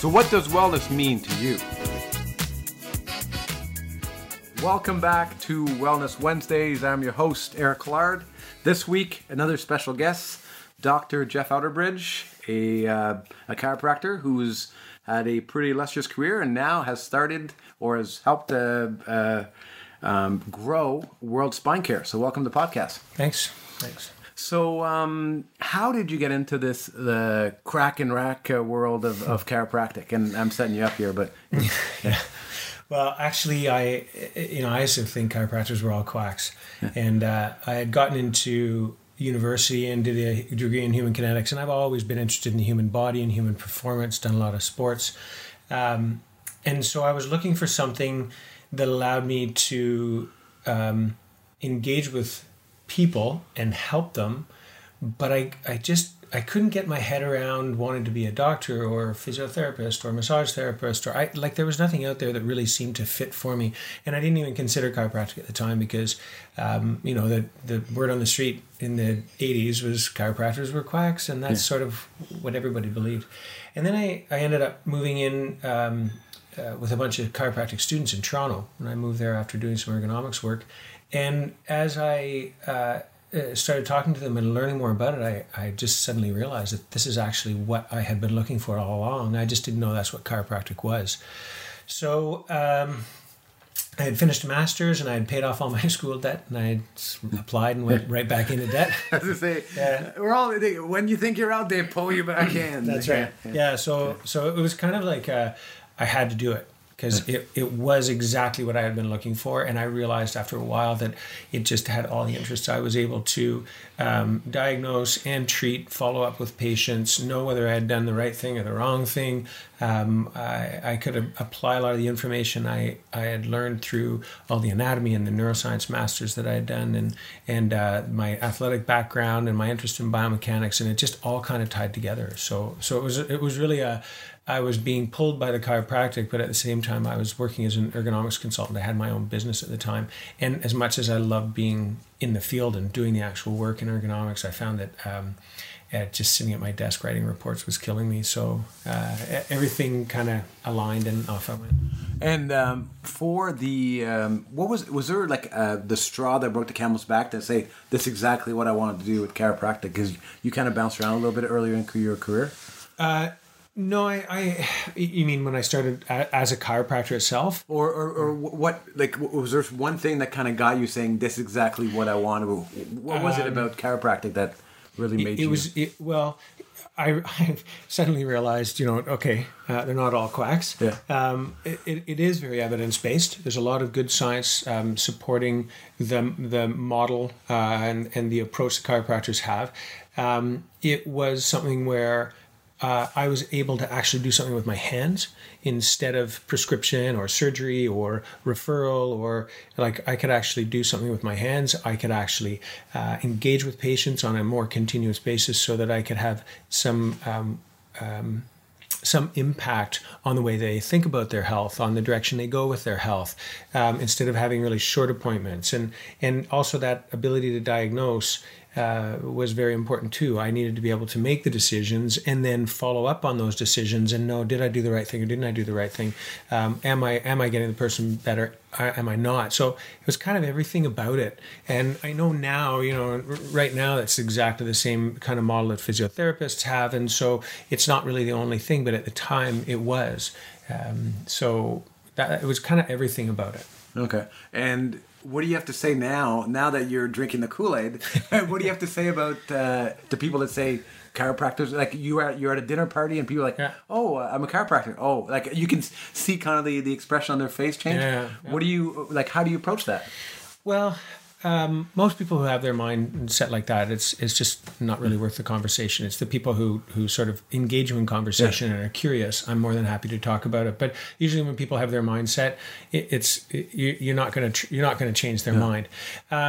So what does wellness mean to you? Welcome back to Wellness Wednesdays. I'm your host, Eric Collard. This week, another special guest, Dr. Jeff Outerbridge, a chiropractor who's had a pretty illustrious career and now has started or has helped grow World Spine Care. So welcome to the podcast. Thanks. So how did you get into the crack and rack world of chiropractic? And I'm setting you up here, but... Yeah. Well, actually, I used to think chiropractors were all quacks. And I had gotten into university and did a degree in human kinetics. And I've always been interested in the human body and human performance, done a lot of sports. And so I was looking for something that allowed me to engage with people and help them, but I couldn't get my head around wanting to be a doctor or a physiotherapist or a massage therapist, or there was nothing out there that really seemed to fit for me. And I didn't even consider chiropractic at the time because the word on the street in the 80s was chiropractors were quacks, and that's sort of what everybody believed. And then I ended up moving in with a bunch of chiropractic students in Toronto, and I moved there after doing some ergonomics work. And as I started talking to them and learning more about it, I just suddenly realized that this is actually what I had been looking for all along. I just didn't know that's what chiropractic was. So I had finished a master's and I had paid off all my school debt, and I had applied and went right back into debt. As I say, we're all, when you think you're out, they pull you back in. That's right. Yeah. So it was kind of like I had to do it, because it was exactly what I had been looking for. And I realized after a while that it just had all the interests. I was able to diagnose and treat, follow up with patients, know whether I had done the right thing or the wrong thing. I could apply a lot of the information I had learned through all the anatomy and the neuroscience masters that I had done, and my athletic background and my interest in biomechanics, and it just all kind of tied together. So it was really I was being pulled by the chiropractic, but at the same time, I was working as an ergonomics consultant. I had my own business at the time. And as much as I loved being in the field and doing the actual work in ergonomics, I found that just sitting at my desk writing reports was killing me. So everything kind of aligned, and off I went. And for the, was there like the straw that broke the camel's back to say, this is exactly what I wanted to do with chiropractic? Because you kind of bounced around a little bit earlier in your career? No, you mean when I started as a chiropractor itself? Or what, like, was there one thing that kind of got you saying, this is exactly what I want to, what was it about chiropractic that really made you? I suddenly realized, they're not all quacks. Yeah. It is very evidence-based. There's a lot of good science supporting the model and the approach that chiropractors have. It was something where I was able to actually do something with my hands instead of prescription or surgery or referral, or like I could actually do something with my hands. I could actually engage with patients on a more continuous basis so that I could have some impact on the way they think about their health, on the direction they go with their health, instead of having really short appointments. And also that ability to diagnose was very important too. I needed to be able to make the decisions and then follow up on those decisions and know, did I do the right thing or didn't I do the right thing? Am I getting the person better? Am I not? So it was kind of everything about it. And I know now, right now that's exactly the same kind of model that physiotherapists have. And so it's not really the only thing, but at the time it was. So that it was kind of everything about it. Okay. And what do you have to say now that you're drinking the Kool-Aid? What do you have to say about the people that say chiropractors? Like you're at a dinner party and people are like, oh, I'm a chiropractor. Oh, like you can see kind of the expression on their face change. Yeah. What do you, like, how do you approach that? Well, most people who have their mind set like that, it's just not really worth the conversation. It's the people who sort of engage you in conversation and are curious. I'm more than happy to talk about it. But usually when people have their mind set, you're not going to change their mind.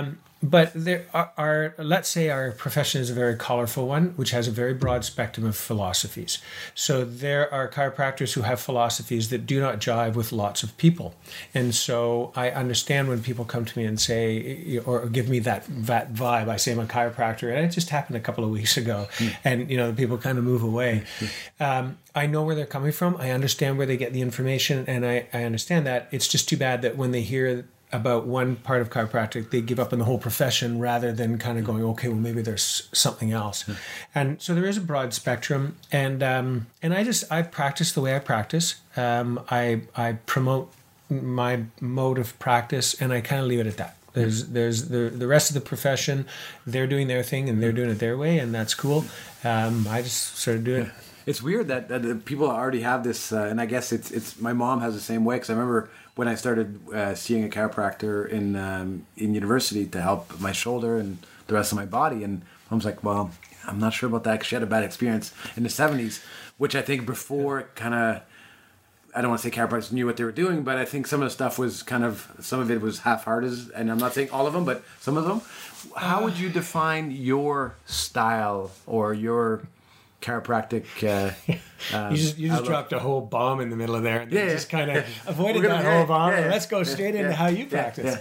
but there are, let's say our profession is a very colorful one, which has a very broad spectrum of philosophies. So there are chiropractors who have philosophies that do not jive with lots of people. And so I understand when people come to me and say, or give me that vibe, I say I'm a chiropractor, and it just happened a couple of weeks ago. And, the people kind of move away. I know where they're coming from. I understand where they get the information, and I understand that. It's just too bad that when they hear about one part of chiropractic, they give up on the whole profession rather than kind of going, okay, well, maybe there's something else. And so there is a broad spectrum. And I practice the way I practice. I promote my mode of practice, and I kind of leave it at that. There's the rest of the profession, they're doing their thing and they're doing it their way, and that's cool. I just sort of do it. It's weird that people already have this, and I guess it's my mom has the same way, because I remember when I started seeing a chiropractor in university to help my shoulder and the rest of my body, and I was like, well, I'm not sure about that, because she had a bad experience in the 70s, which I think before kind of, I don't want to say chiropractors knew what they were doing, but I think some of the stuff was some of it was half-hearted, and I'm not saying all of them, but some of them. How would you define your style or your chiropractic? You just dropped a whole bomb in the middle of there, and just kind of avoided that gonna, whole bomb. Let's go straight into how you practice.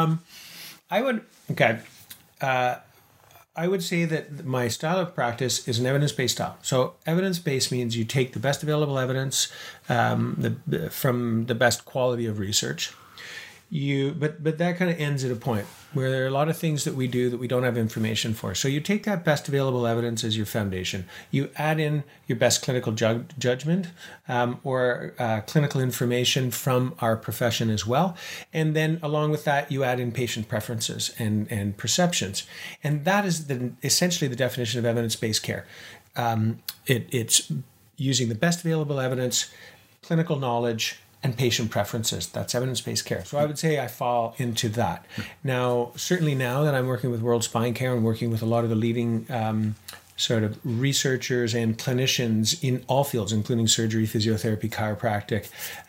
I would say that my style of practice is an evidence-based style. So evidence-based means you take the best available evidence from the best quality of research. But that kind of ends at a point where there are a lot of things that we do that we don't have information for. So you take that best available evidence as your foundation. You add in your best clinical judgment or clinical information from our profession as well. And then along with that, you add in patient preferences and perceptions. And that is essentially the definition of evidence-based care. It's using the best available evidence, clinical knowledge, and patient preferences. That's evidence-based care. So I would say I fall into that. Now, certainly now that I'm working with World Spine Care and working with a lot of the leading sort of researchers and clinicians in all fields, including surgery, physiotherapy, chiropractic,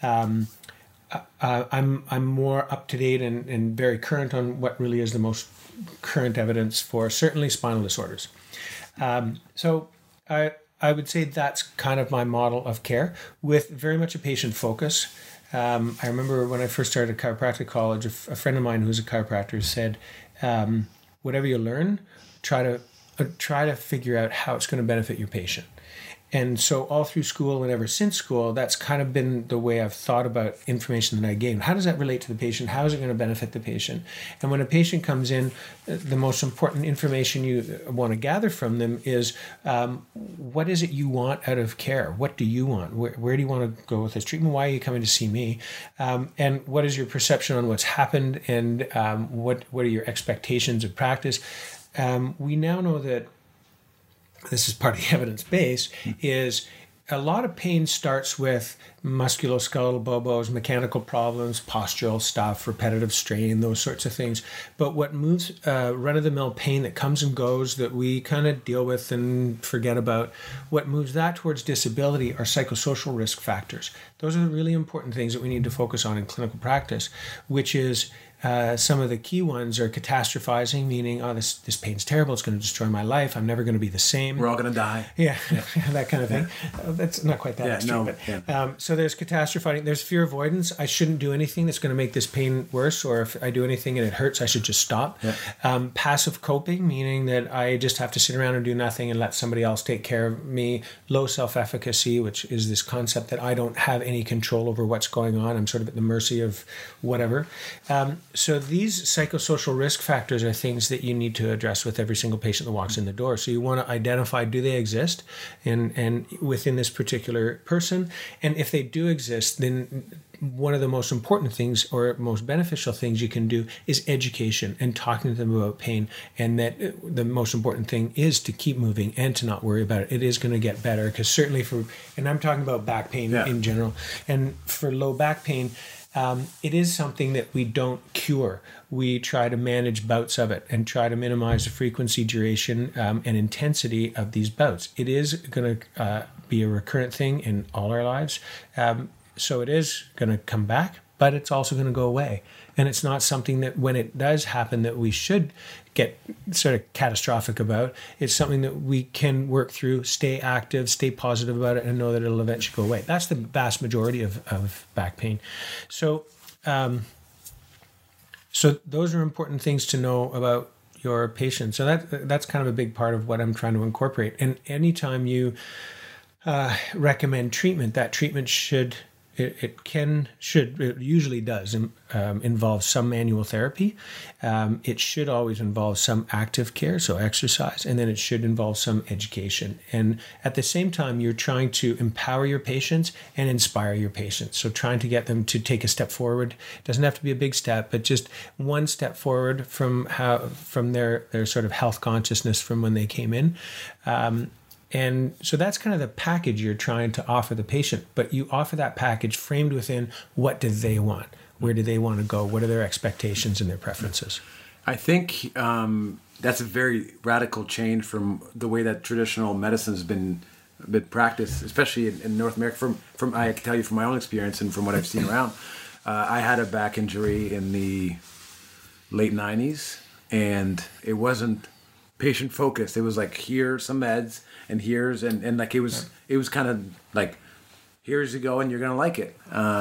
I'm more up to date and very current on what really is the most current evidence for certainly spinal disorders. So I would say that's kind of my model of care, with very much a patient focus. I remember when I first started chiropractic college, a friend of mine who's a chiropractor said, whatever you learn, try to figure out how it's going to benefit your patient. And so all through school and ever since school, that's kind of been the way I've thought about information that I gain. How does that relate to the patient? How is it going to benefit the patient? And when a patient comes in, the most important information you want to gather from them is what is it you want out of care? What do you want? Where do you want to go with this treatment? Why are you coming to see me? And what is your perception on what's happened? And what are your expectations of practice? We now know that this is part of the evidence base, is a lot of pain starts with musculoskeletal bobos, mechanical problems, postural stuff, repetitive strain, those sorts of things. But what moves run-of-the-mill pain that comes and goes that we kind of deal with and forget about, what moves that towards disability are psychosocial risk factors. Those are the really important things that we need to focus on in clinical practice, which is some of the key ones are catastrophizing, meaning, this pain's terrible, it's going to destroy my life, I'm never going to be the same. We're all going to die. Yeah, that kind of thing. That's not quite that extreme. So there's catastrophizing, there's fear avoidance. I shouldn't do anything that's going to make this pain worse, or if I do anything and it hurts, I should just stop. Passive coping, meaning that I just have to sit around and do nothing and let somebody else take care of me. Low self-efficacy, which is this concept that I don't have any control over what's going on. I'm sort of at the mercy of whatever. So these psychosocial risk factors are things that you need to address with every single patient that walks in the door. So you want to identify, do they exist and within this particular person? And if they do exist, then one of the most important things or most beneficial things you can do is education and talking to them about pain. And that the most important thing is to keep moving and to not worry about it. It is going to get better, because certainly and I'm talking about back pain in general, and for low back pain, it is something that we don't cure. We try to manage bouts of it and try to minimize the frequency, duration, and intensity of these bouts. It is going to be a recurrent thing in all our lives. So it is going to come back. but it's also going to go away. And it's not something that when it does happen that we should get sort of catastrophic about. It's something that we can work through, stay active, stay positive about it, and know that it'll eventually go away. That's the vast majority of back pain. So, so those are important things to know about your patients. So that's kind of a big part of what I'm trying to incorporate. And anytime you recommend treatment, that treatment should it usually does involve some manual therapy. It should always involve some active care, so exercise, and then it should involve some education. And at the same time, you're trying to empower your patients and inspire your patients. So trying to get them to take a step forward. It doesn't have to be a big step, but just one step forward from their sort of health consciousness from when they came in. And so that's kind of the package you're trying to offer the patient, but you offer that package framed within what do they want? Where do they want to go? What are their expectations and their preferences? I think that's a very radical change from the way that traditional medicine has been practiced, especially in North America. From I can tell you from my own experience and from what I've seen around. I had a back injury in the late 90s, and it wasn't patient focused. It was like, here's some meds, and here's and like it was kind of like, here's you go and you're gonna like it.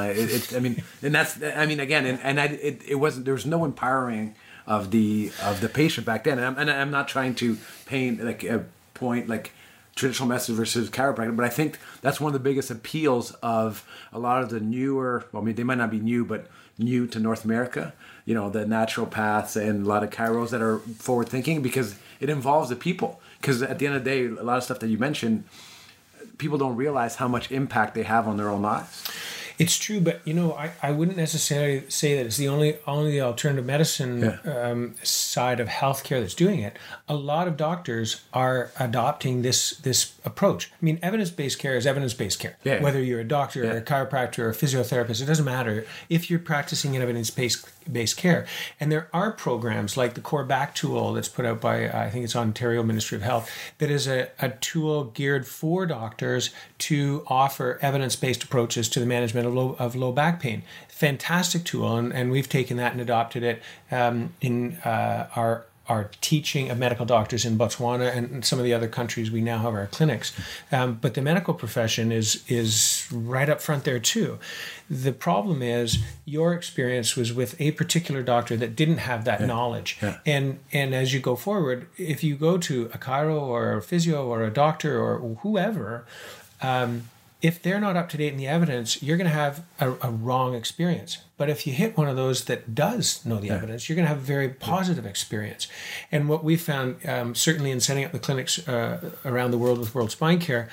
It wasn't, there was no empowering of the patient back then. And I'm not trying to paint like a point like traditional medicine versus chiropractic, but I think that's one of the biggest appeals of a lot of the newer, well, I mean, they might not be new, but new to North America, the naturopaths and a lot of chiros that are forward thinking, because it involves the people. Because at the end of the day, a lot of stuff that you mentioned, people don't realize how much impact they have on their own lives. It's true, but I wouldn't necessarily say that it's the only alternative medicine side of healthcare that's doing it. A lot of doctors are adopting this approach. I mean, evidence-based care is evidence-based care. Yeah. Whether you're a doctor or a chiropractor or a physiotherapist, it doesn't matter if you're practicing in evidence-based care. And there are programs like the Core Back tool that's put out by, I think it's Ontario Ministry of Health, that is a tool geared for doctors to offer evidence-based approaches to the management of low back pain. Fantastic tool, and we've taken that and adopted it in our teaching of medical doctors in Botswana and some of the other countries we now have our clinics. But the medical profession is right up front there too. The problem is your experience was with a particular doctor that didn't have that knowledge. Yeah. And as you go forward, if you go to a chiro or a physio or a doctor or whoever, if they're not up to date in the evidence, you're going to have a wrong experience. But if you hit one of those that does know the evidence, you're going to have a very positive experience. And what we found, certainly in setting up the clinics around the world with World Spine Care,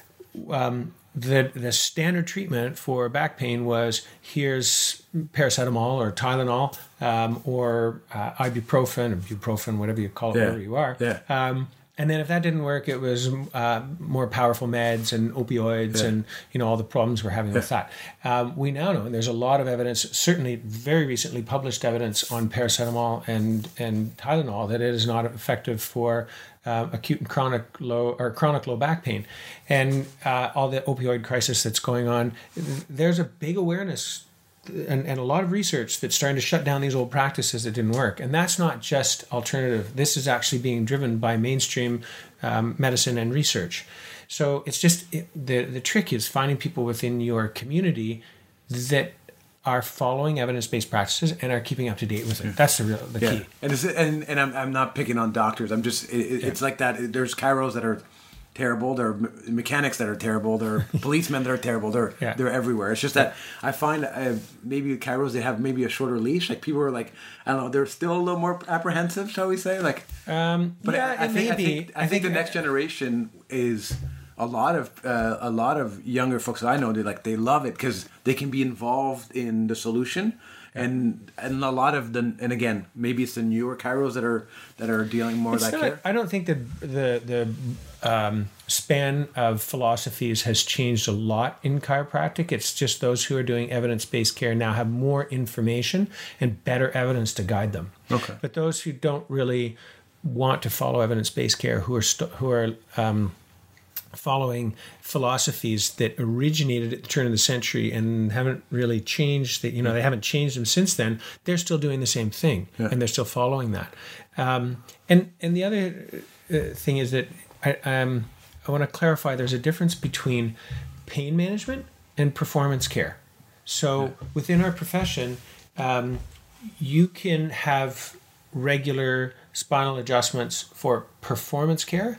the standard treatment for back pain was, here's paracetamol or Tylenol or ibuprofen or buprofen, whatever you call it, wherever you are. Yeah. And then if that didn't work, it was more powerful meds and opioids and, all the problems we're having with that. We now know, and there's a lot of evidence, certainly very recently published evidence on paracetamol and Tylenol, that it is not effective for acute and chronic low back pain. And all the opioid crisis that's going on, there's a big awareness and a lot of research that's starting to shut down these old practices that didn't work. And that's not just alternative. This is actually being driven by mainstream medicine and research. So it's just, the trick is finding people within your community that are following evidence-based practices and are keeping up to date with it. That's the key. And I'm not picking on doctors. I'm just, it's like that. There's chiros that are terrible. There are mechanics that are terrible. There are policemen that are terrible. They're everywhere. It's just that I find maybe the chiros, they have maybe a shorter leash. Like people are like, I don't know, they're still a little more apprehensive, shall we say? Like, but I think the next generation is a lot of younger folks that I know. They love it because they can be involved in the solution. And a lot of and again, maybe it's the newer chiros that are dealing more with that care. I don't think the span of philosophies has changed a lot in chiropractic. It's just those who are doing evidence-based care now have more information and better evidence to guide them. Okay. But those who don't really want to follow evidence-based care, who are following philosophies that originated at the turn of the century and haven't really changed. That they haven't changed them since then. They're still doing the same thing, and they're still following that. And the other thing is that I want to clarify. There's a difference between pain management and performance care. So within our profession, you can have regular spinal adjustments for performance care.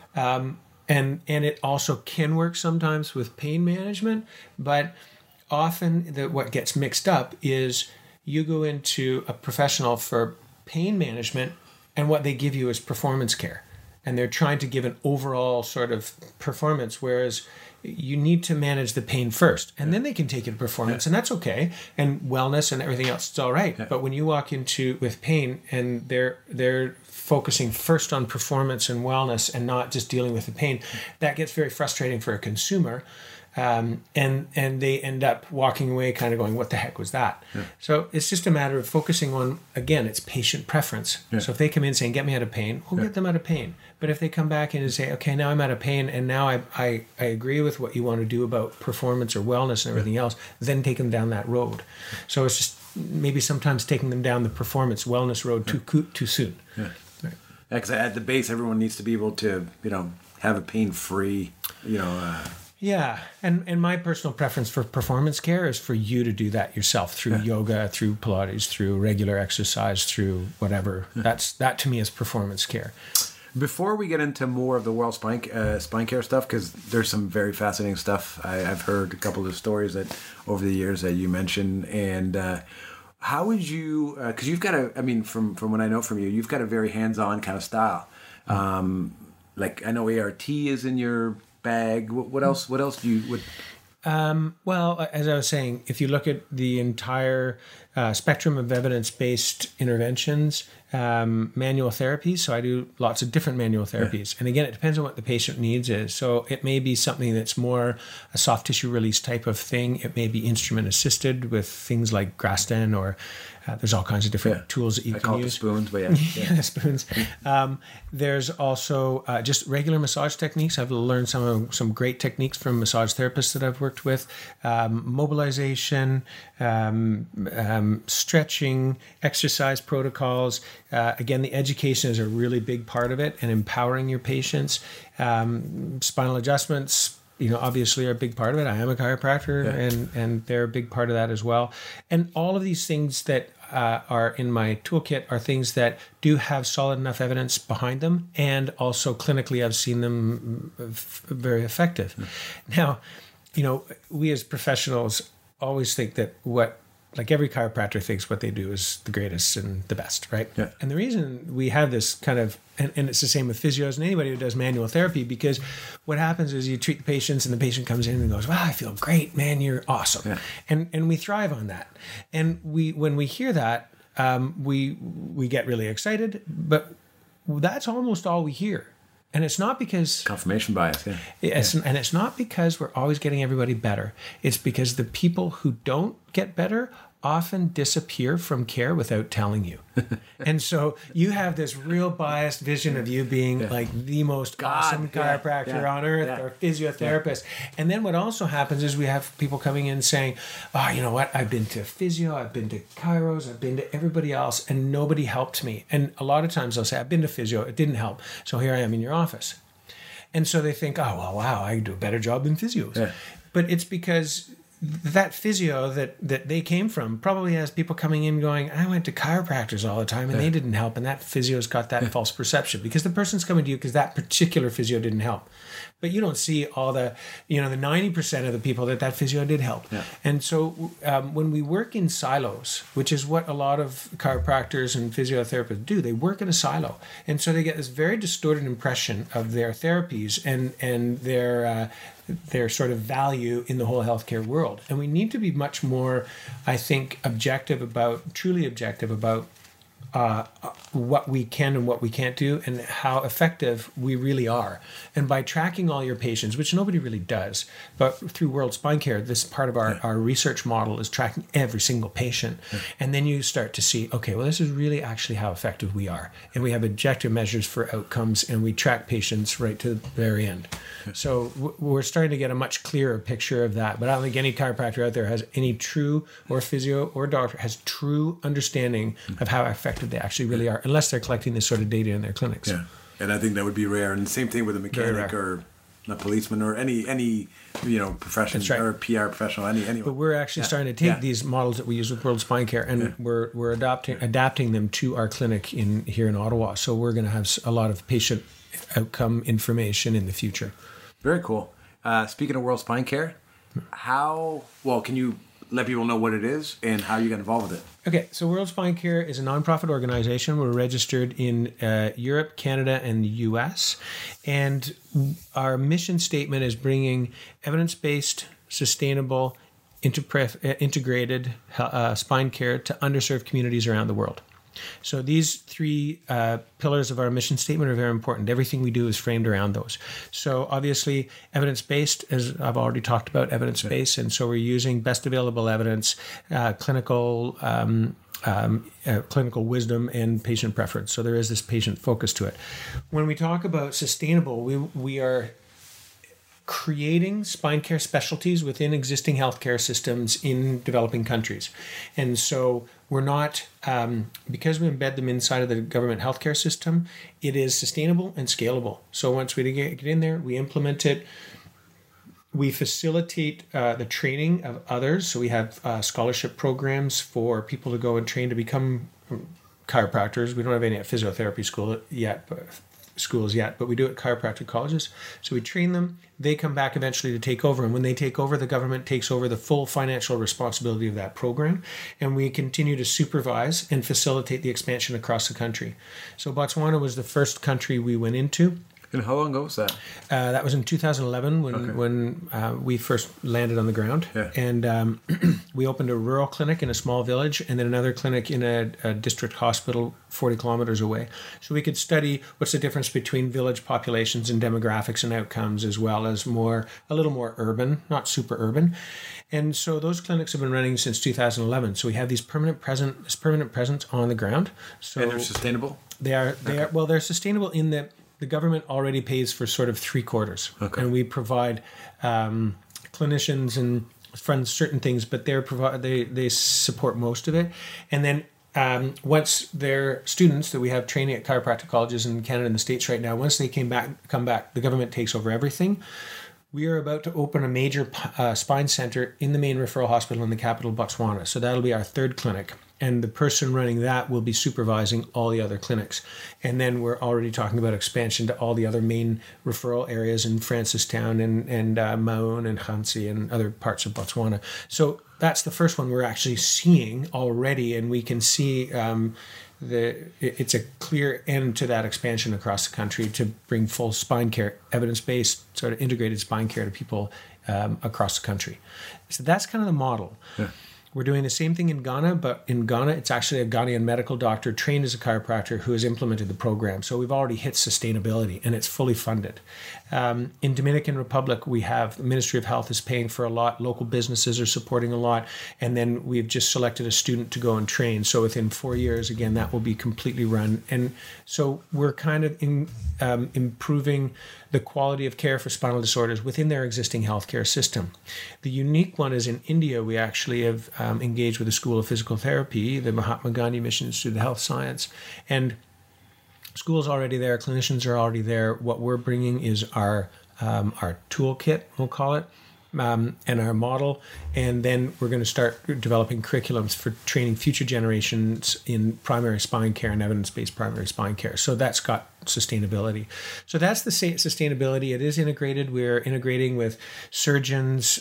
And it also can work sometimes with pain management, but often what gets mixed up is you go into a professional for pain management and what they give you is performance care. And they're trying to give an overall sort of performance, whereas you need to manage the pain first, and then they can take it to performance, and that's okay. And wellness and everything else, it's all right. Yeah. But when you walk into with pain and they're focusing first on performance and wellness and not just dealing with the pain, that gets very frustrating for a consumer. And they end up walking away kind of going, what the heck was that? Yeah. So it's just a matter of focusing on, again, it's patient preference. Yeah. So if they come in saying, get me out of pain, we'll get them out of pain. But if they come back in and say, okay, now I'm out of pain and now I agree with what you want to do about performance or wellness and everything else, then take them down that road. So it's just maybe sometimes taking them down the performance wellness road too soon. Yeah. Right. Because at the base, everyone needs to be able to, have a pain-free, Yeah, and my personal preference for performance care is for you to do that yourself through yoga, through Pilates, through regular exercise, through whatever. That to me is performance care. Before we get into more of the world spine care stuff, because there's some very fascinating stuff. I've heard a couple of stories that over the years that you mentioned, and how would you? Because you've got from what I know from you, you've got a very hands-on kind of style. Like I know ART is in your bag. What else do you would? Well, as I was saying, if you look at the entire spectrum of evidence-based interventions, manual therapies, so I do lots of different manual therapies. And again, it depends on what the patient needs is. So it may be something that's more a soft tissue release type of thing. It may be instrument assisted with things like Graston or there's all kinds of different tools that you can use. I call it the spoons, but the spoons. There's also just regular massage techniques. I've learned some great techniques from massage therapists that I've worked with. Mobilization, stretching, exercise protocols. Again, the education is a really big part of it, and empowering your patients. Spinal adjustments, obviously are a big part of it. I am a chiropractor, and they're a big part of that as well. And all of these things that are in my toolkit are things that do have solid enough evidence behind them, and also clinically I've seen them very effective. Now, we as professionals always think that like every chiropractor thinks what they do is the greatest and the best, right? Yeah. And the reason we have this kind of, and it's the same with physios and anybody who does manual therapy, because what happens is you treat the patients and the patient comes in and goes, wow, I feel great, man, you're awesome. Yeah. And we thrive on that. And when we hear that, we get really excited, but that's almost all we hear. And it's not because... Confirmation bias, And it's not because we're always getting everybody better. It's because the people who don't get better often disappear from care without telling you. And so you have this real biased vision of you being like the most awesome chiropractor on earth or physiotherapist. And then what also happens is we have people coming in saying, oh, you know what? I've been to physio, I've been to chiros, I've been to everybody else, and nobody helped me. And a lot of times they'll say, I've been to physio, it didn't help. So here I am in your office. And so they think, oh, well, wow, I do a better job than physios. Yeah. But it's because that physio that they came from probably has people coming in going, I went to chiropractors all the time and they didn't help. And that physio's got that false perception because the person's coming to you because that particular physio didn't help. But you don't see all the 90% of the people that physio did help. Yeah. And so when we work in silos, which is what a lot of chiropractors and physiotherapists do, they work in a silo. And so they get this very distorted impression of their therapies and their sort of value in the whole healthcare world. And we need to be much more, I think, truly objective about what we can and what we can't do and how effective we really are. And by tracking all your patients, which nobody really does, but through World Spine Care, this part of our research model is tracking every single patient. And then you start to see, okay, well, this is really actually how effective we are. And we have objective measures for outcomes, and we track patients right to the very end. So we're starting to get a much clearer picture of that. But I don't think any chiropractor out there has any true, or physio or doctor has true understanding of how effective they actually really are, unless they're collecting this sort of data in their clinics. Yeah, and I think that would be rare. And the same thing with a mechanic or a policeman or any profession or PR professional. Anyone. But we're actually starting to take these models that we use with World Spine Care, and we're adapting them to our clinic here in Ottawa. So we're going to have a lot of patient outcome information in the future. Very cool. Speaking of World Spine Care, can you let people know what it is and how you get involved with it? Okay, so World Spine Care is a nonprofit organization. We're registered in Europe, Canada, and the US. And our mission statement is bringing evidence-based, sustainable, integrated spine care to underserved communities around the world. So these three pillars of our mission statement are very important. Everything we do is framed around those. So obviously evidence-based, as I've already talked about, evidence-based, and so we're using best available evidence, clinical wisdom, and patient preference. So there is this patient focus to it. When we talk about sustainable, we are creating spine care specialties within existing healthcare systems in developing countries. And so we're not, because we embed them inside of the government healthcare system, it is sustainable and scalable. So once we get in there, we implement it, we facilitate the training of others. So we have scholarship programs for people to go and train to become chiropractors. We don't have any at physiotherapy schools yet, but we do it at chiropractic colleges. So we train them, they come back eventually to take over, and when they take over, the government takes over the full financial responsibility of that program, and we continue to supervise and facilitate the expansion across the country. So Botswana was the first country we went into. And how long ago was that? That was in 2011 when we first landed on the ground. Yeah. And we opened a rural clinic in a small village, and then another clinic in a district hospital 40 kilometers away. So we could study what's the difference between village populations and demographics and outcomes, as well as a little more urban, not super urban. And so those clinics have been running since 2011. So we have these permanent presence on the ground. So and they're sustainable? They are. Well, they're sustainable in that the government already pays for sort of 3/4, and we provide clinicians and funds certain things, but they support most of it. And then once their students that we have training at chiropractic colleges in Canada and the States right now, once they come back, the government takes over everything. We are about to open a major spine center in the main referral hospital in the capital, Botswana. So that'll be our third clinic. And the person running that will be supervising all the other clinics. And then we're already talking about expansion to all the other main referral areas in Francistown and Maun and Khansi and other parts of Botswana. So that's the first one we're actually seeing already, and we can see it's a clear end to that expansion across the country to bring full spine care, evidence-based, sort of integrated spine care to people across the country. So that's kind of the model. Yeah. We're doing the same thing in Ghana, but in Ghana, it's actually a Ghanaian medical doctor trained as a chiropractor who has implemented the program. So we've already hit sustainability, and it's fully funded. In Dominican Republic, we have the Ministry of Health is paying for a lot. Local businesses are supporting a lot. And then we've just selected a student to go and train. So within 4 years, again, that will be completely run. And so we're kind of improving the quality of care for spinal disorders within their existing healthcare system. The unique one is in India, we actually have engaged with the School of Physical Therapy, the Mahatma Gandhi Mission Institute of Health Science, and school's already there, clinicians are already there. What we're bringing is our toolkit, we'll call it, and our model, and then we're going to start developing curriculums for training future generations in primary spine care and evidence-based primary spine care. So that's got sustainability. So that's the sustainability. It is integrated. We're integrating with surgeons,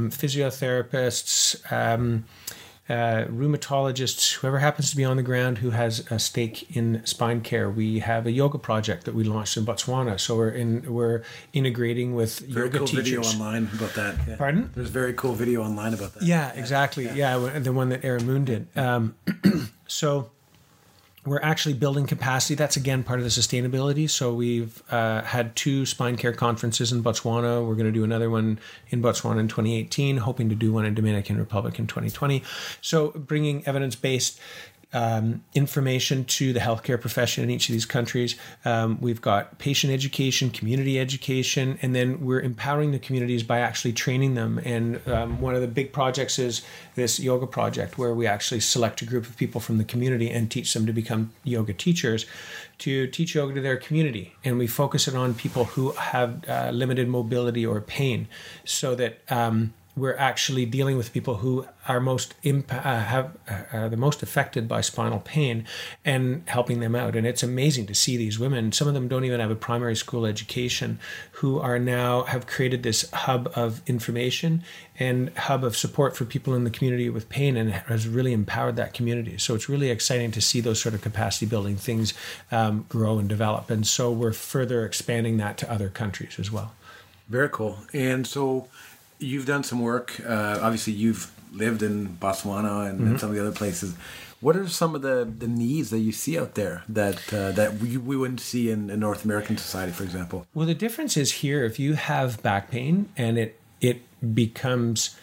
physiotherapists, rheumatologists, whoever happens to be on the ground who has a stake in spine care. We have a yoga project that we launched in Botswana, so we're integrating with very yoga cool teachers. Video online about that. Yeah. Pardon? There's a very cool video online about that. Yeah, exactly. Yeah, the one that Aaron Moon did. So we're actually building capacity. That's, again, part of the sustainability. So we've had 2 spine care conferences in Botswana. We're going to do another one in Botswana in 2018, hoping to do one in Dominican Republic in 2020. So bringing evidence-based information to the healthcare profession in each of these countries. We've got patient education, community education, and then we're empowering the communities by actually training them. And one of the big projects is this yoga project, where we actually select a group of people from the community and teach them to become yoga teachers, to teach yoga to their community. And we focus it on people who have limited mobility or pain, so that we're actually dealing with people who are the most affected by spinal pain and helping them out. And it's amazing to see these women. Some of them don't even have a primary school education, who are now have created this hub of information and hub of support for people in the community with pain, and has really empowered that community. So it's really exciting to see those sort of capacity building things grow and develop. And so we're further expanding that to other countries as well. Very cool. And so you've done some work. Obviously, you've lived in Botswana and some of the other places. What are some of the needs that you see out there that we wouldn't see in North American society, for example? Well, the difference is here, if you have back pain and it becomes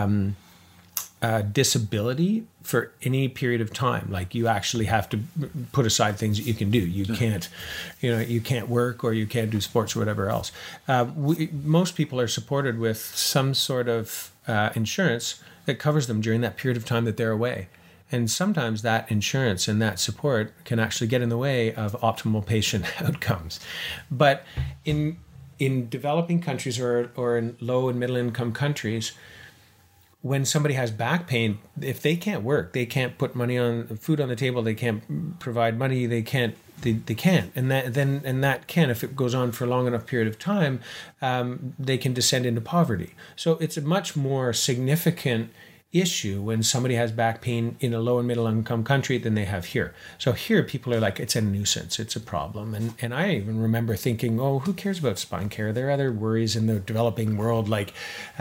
a disability for any period of time, like you actually have to put aside things that you can do. You can't work, or you can't do sports or whatever else. Most people are supported with some sort of insurance that covers them during that period of time that they're away. And sometimes that insurance and that support can actually get in the way of optimal patient outcomes. But in developing countries or in low and middle income countries, when somebody has back pain, if they can't work, they can't put food on the table, they can't provide money, they can't. And that can, if it goes on for a long enough period of time, they can descend into poverty. So it's a much more significant issue when somebody has back pain in a low and middle income country than they have here. So here people are like, it's a nuisance, it's a problem. And I even remember thinking, oh, who cares about spine care? There are other worries in the developing world, like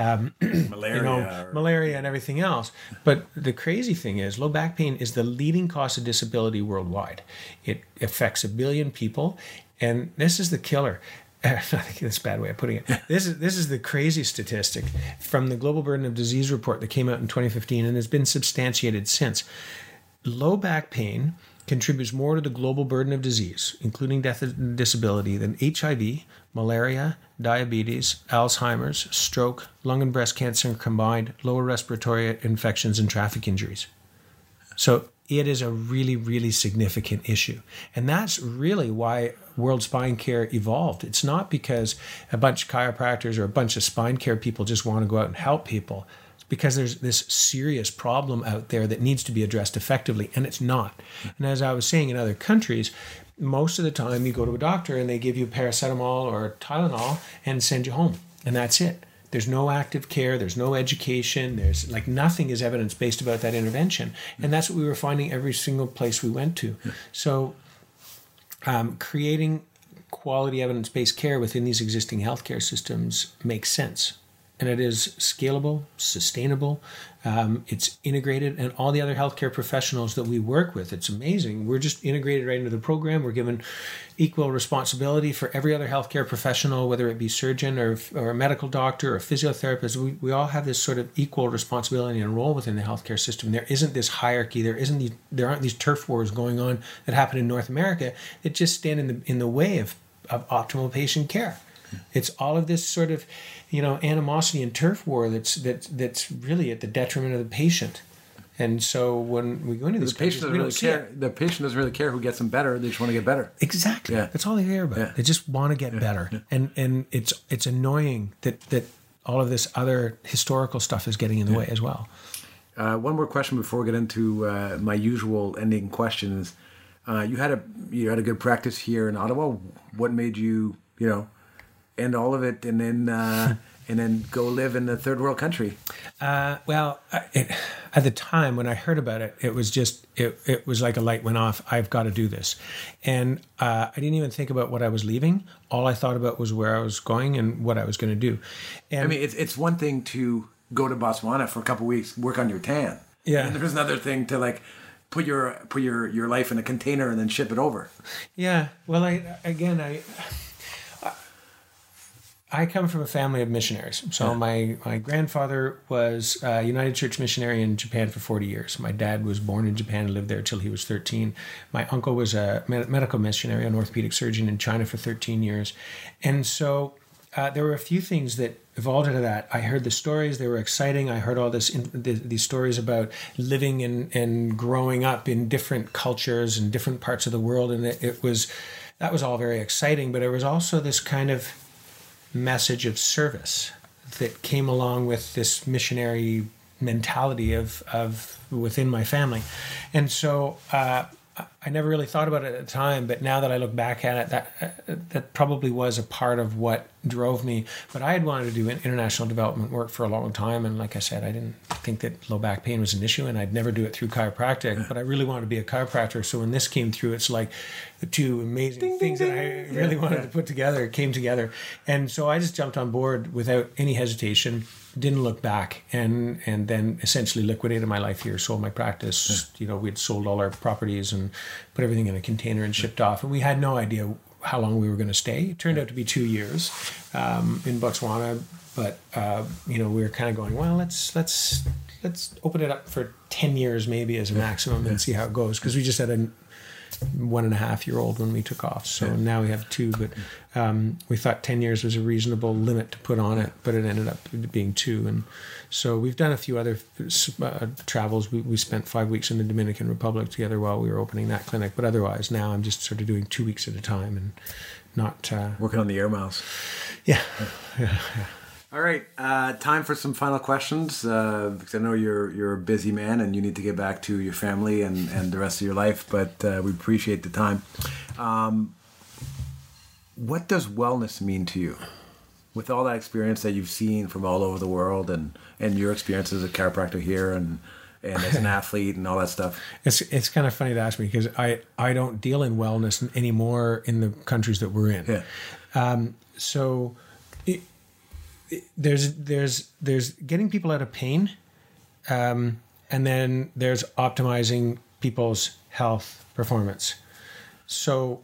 malaria and everything else. But the crazy thing is, low back pain is the leading cause of disability worldwide. It affects 1 billion people. And this is the killer. I think that's a bad way of putting it. This is the crazy statistic from the Global Burden of Disease report that came out in 2015 and has been substantiated since. Low back pain contributes more to the global burden of disease, including death and disability, than HIV, malaria, diabetes, Alzheimer's, stroke, lung and breast cancer combined, lower respiratory infections, and traffic injuries. So it is a really, really significant issue. And that's really why World Spine Care evolved. It's not because a bunch of chiropractors or a bunch of spine care people just want to go out and help people. It's because there's this serious problem out there that needs to be addressed effectively, and it's not. And as I was saying, in other countries, most of the time you go to a doctor and they give you paracetamol or Tylenol and send you home, and that's it. There's no active care. There's no education. There's nothing is evidence-based about that intervention. And that's what we were finding every single place we went to. So creating quality evidence-based care within these existing healthcare systems makes sense. And it is scalable, sustainable, it's integrated, and all the other healthcare professionals that we work with, it's amazing. We're just integrated right into the program. We're given equal responsibility for every other healthcare professional, whether it be surgeon or a medical doctor or physiotherapist. We all have this sort of equal responsibility and role within the healthcare system. There isn't this hierarchy. There aren't these turf wars going on that happen in North America that just stand in the way of optimal patient care. It's all of this sort of, animosity and turf war that's really at the detriment of the patient. And so when we go into these countries, the patient doesn't really care who gets them better. They just want to get better. Exactly. Yeah. That's all they care about. Yeah. They just want to get better. Yeah. And it's annoying that all of this other historical stuff is getting in the way as well. One more question before we get into my usual ending questions. You had a good practice here in Ottawa. What made you end all of it and then go live in a third world country? At the time when I heard about it, it was just it was like a light went off. I've got to do this, and I didn't even think about what I was leaving. All I thought about was where I was going and what I was going to do. And I mean, it's one thing to go to Botswana for a couple of weeks, work on your tan. Yeah, and there's another thing to put your life in a container and then ship it over. Yeah. Well, I come from a family of missionaries. So my grandfather was a United Church missionary in Japan for 40 years. My dad was born in Japan and lived there till he was 13. My uncle was a medical missionary, an orthopedic surgeon in China for 13 years. And so there were a few things that evolved out of that. I heard the stories; they were exciting. I heard all these stories about living and growing up in different cultures and different parts of the world, and that was all very exciting. But there was also this kind of message of service that came along with this missionary mentality of within my family, and so I never really thought about it at the time, but now that I look back at it, that probably was a part of what drove me. But I had wanted to do international development work for a long time, and like I said, I didn't think that low back pain was an issue, and I'd never do it through chiropractic, but I really wanted to be a chiropractor. So when this came through, it's like the two amazing things that I really wanted to put together came together. And so I just jumped on board without any hesitation, didn't look back, and then essentially liquidated my life here, sold my practice. We'd sold all our properties and put everything in a container and shipped off, and we had no idea how long we were going to stay. It turned out to be 2 years in Botswana, but we were kind of going, well, let's open it up for 10 years maybe as a maximum and see how it goes, because we just had a 1.5-year-old when we took off, so now we have 2, but we thought 10 years was a reasonable limit to put on it, but it ended up being 2. And so we've done a few other travels. We spent 5 weeks in the Dominican Republic together while we were opening that clinic, but otherwise now I'm just sort of doing 2 weeks at a time and not working on the air miles. Yeah. All right, time for some final questions, because I know you're a busy man and you need to get back to your family and the rest of your life, but we appreciate the time. What does wellness mean to you? With all that experience that you've seen from all over the world and your experience as a chiropractor here and as an athlete and all that stuff. It's kind of funny to ask me, because I don't deal in wellness anymore in the countries that we're in. Yeah. There's getting people out of pain, and then there's optimizing people's health performance. So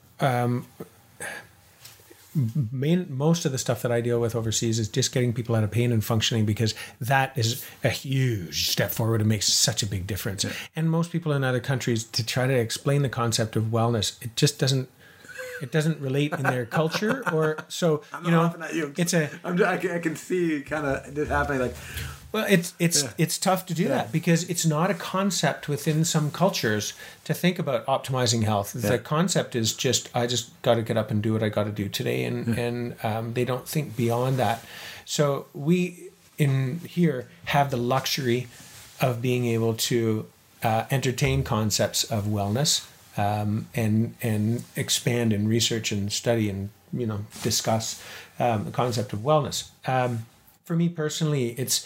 most of the stuff that I deal with overseas is just getting people out of pain and functioning, because that is a huge step forward and makes such a big difference. Yeah. And most people in other countries, to try to explain the concept of wellness, it just doesn't relate in their culture, or so. I'm not laughing at you. I can see kind of this happening. Like, well, it's tough to do that, because it's not a concept within some cultures to think about optimizing health. The concept is I just got to get up and do what I got to do today, and they don't think beyond that. So we in here have the luxury of being able to entertain concepts of wellness. And expand and research and study and discuss the concept of wellness. For me personally, it's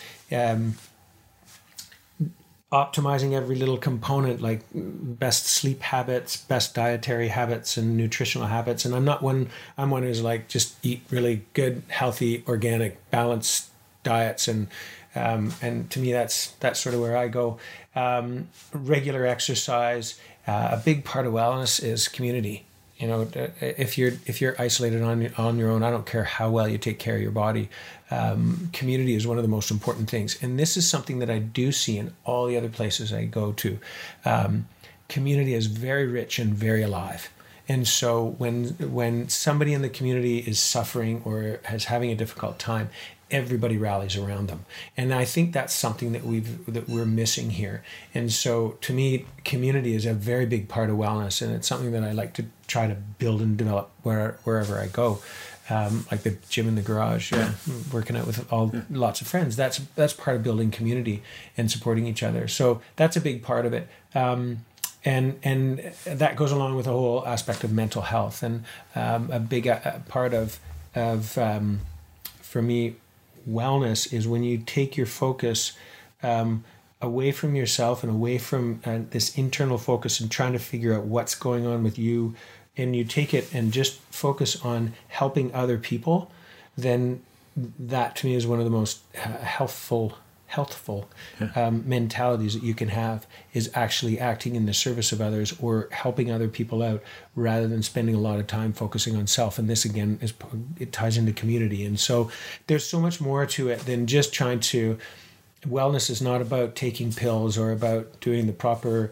optimizing every little component, like best sleep habits, best dietary habits, and nutritional habits. And I'm one who's like, just eat really good, healthy, organic, balanced diets, and to me that's sort of where I go. Regular exercise. A big part of wellness is community. If you're isolated on your own, I don't care how well you take care of your body. Community is one of the most important things, and this is something that I do see in all the other places I go to. Community is very rich and very alive. And so when somebody in the community is suffering or is having a difficult time, everybody rallies around them. And I think that's something that we're missing here. And so to me, community is a very big part of wellness, and it's something that I like to try to build and develop wherever I go. Like the gym in the garage, working out with lots of friends. That's part of building community and supporting each other. So that's a big part of it. And that goes along with the whole aspect of mental health. And a big part of for me, wellness is when you take your focus away from yourself and away from this internal focus and trying to figure out what's going on with you, and you take it and just focus on helping other people, then that to me is one of the most healthful healthful mentalities that you can have is actually acting in the service of others or helping other people out rather than spending a lot of time focusing on self. And this again it ties into community. And so there's so much more to it than just trying to. Wellness is not about taking pills or about doing the proper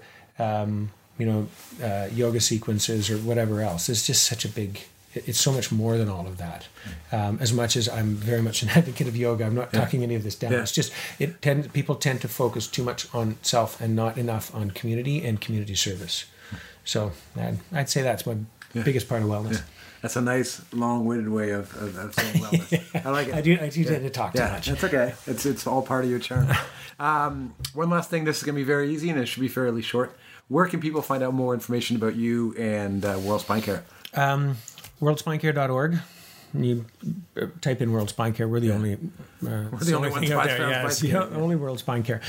yoga sequences or whatever else. It's just such a big. It's so much more than all of that. As much as I'm very much an advocate of yoga, I'm not talking any of this down. It's just people tend to focus too much on self and not enough on community and community service. So I'd say that's my biggest part of wellness. Yeah. That's a nice long-winded way of saying wellness. I like it. I do tend to talk too much. That's okay. It's all part of your charm. One last thing. This is going to be very easy and it should be fairly short. Where can people find out more information about you and World Spine Care? WorldSpineCare.org. You type in World Spine Care. We're the only. We're the only ones out there. Yeah, it's the only World Spine Care.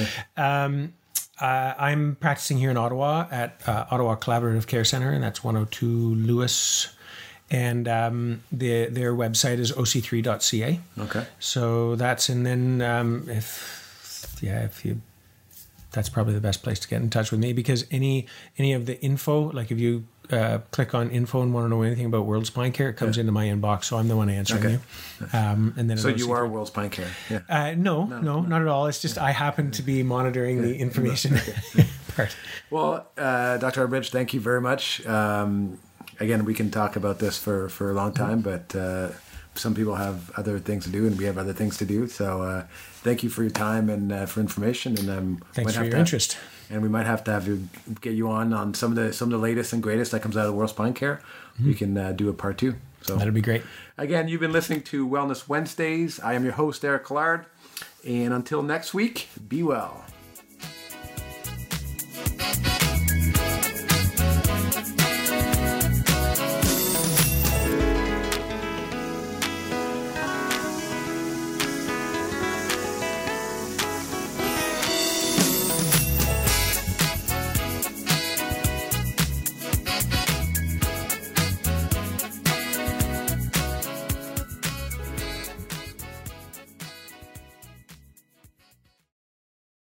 I'm practicing here in Ottawa at Ottawa Collaborative Care Center, and that's 102 Lewis. And their website is oc3.ca. Okay. So that's, and then if you. That's probably the best place to get in touch with me because any of the info, like if you click on info and want to know anything about World Spine Care, it comes into my inbox, so I'm the one answering you. And then so you are World Spine Care? Yeah. No, not at all. It's just I happen to be monitoring the information part. Well, Dr. Outterbridge, thank you very much. Again, we can talk about this for a long time, but some people have other things to do, and we have other things to do. So thank you for your time and for information. And thanks for your interest. And we might have to get you on some of the latest and greatest that comes out of World Spine Care. Mm-hmm. We can do a part 2. So that'd be great. Again, you've been listening to Wellness Wednesdays. I am your host, Eric Collard. And until next week, be well.